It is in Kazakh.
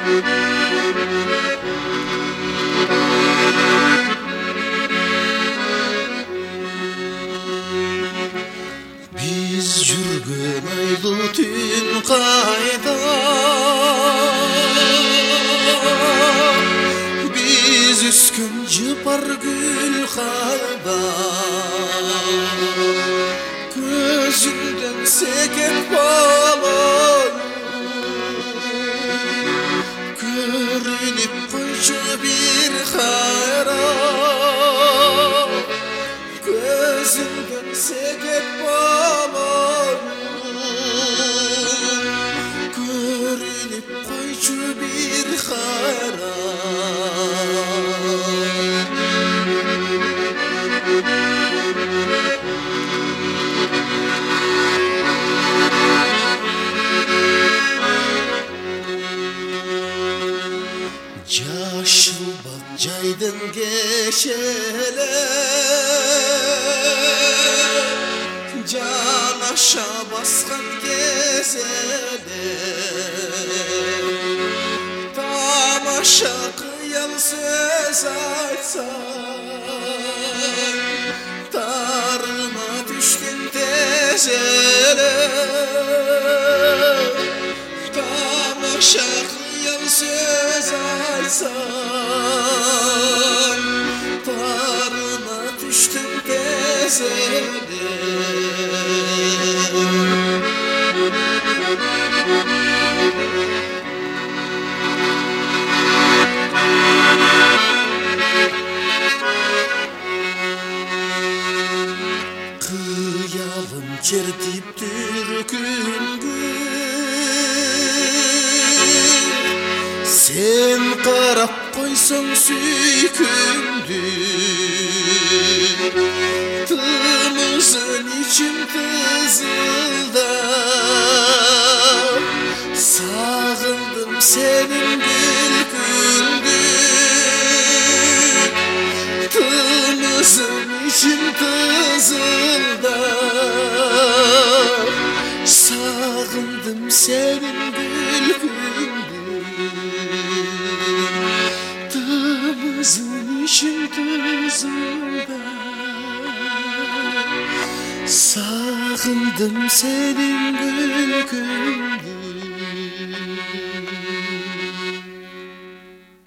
Biz жүрген айлы түн қайда, biz үскен жыпар гүл қайда, көзіңден секет балайым, көрініп қойшы бір қайра, көзіңден секет балайым, көрініп қойшы бір қайра. Жашыл бақ жайдың кешелі, жанаша басқан кезелі, тамаша қиял сөз айтсаң, тарыма түшкен тезелі, тамаша қиял сөз айтсаң, тарыма түштің тезелі. Қиялым чертіп түркінгі, сен қарап қойсаң сүйкімді, тымызын içim тызылдап, сағындым сенің күлкіңді, тымызын içim тызылдап, сағындым сенің күлкіңді, тымызын içim tızılдап, сағындым сенің күлкіңді.